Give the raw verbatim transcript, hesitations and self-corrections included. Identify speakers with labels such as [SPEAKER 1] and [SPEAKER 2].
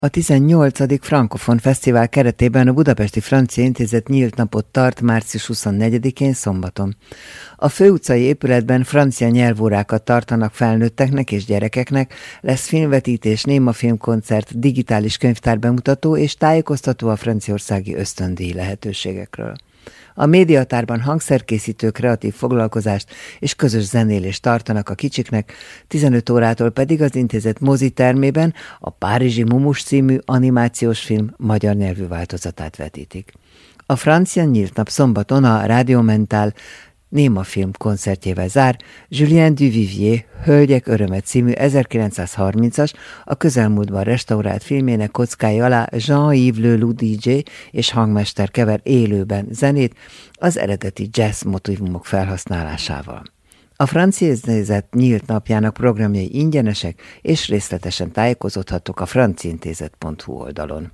[SPEAKER 1] A tizennyolcadik Frankofon Fesztivál keretében a Budapesti Francia Intézet nyílt napot tart március huszonnegyedikén szombaton. A főutcai épületben francia nyelvórákat tartanak felnőtteknek és gyerekeknek, lesz filmvetítés, némafilmkoncert, digitális könyvtár bemutató és tájékoztató a franciaországi ösztöndíj lehetőségekről. A médiatárban hangszerkészítő kreatív foglalkozást és közös zenélést tartanak a kicsiknek, tizenöt órától pedig az intézet mozitermében a Párizsi Mumus című animációs film magyar nyelvű változatát vetítik. A francia nyílt nap szombaton a Radio Mental némafilm koncertjével zár. Julien Duvivier Hölgyek öröme című ezerkilencszázharmincas, a közelmúltban restaurált filmének kockái alá Jean-Yves Leloup dé dzsé és hangmester kever élőben zenét az eredeti jazz motívumok felhasználásával. A Francia Intézet nyílt napjának programjai ingyenesek, és részletesen tájékozódhattok a franciaintézet pont hu oldalon.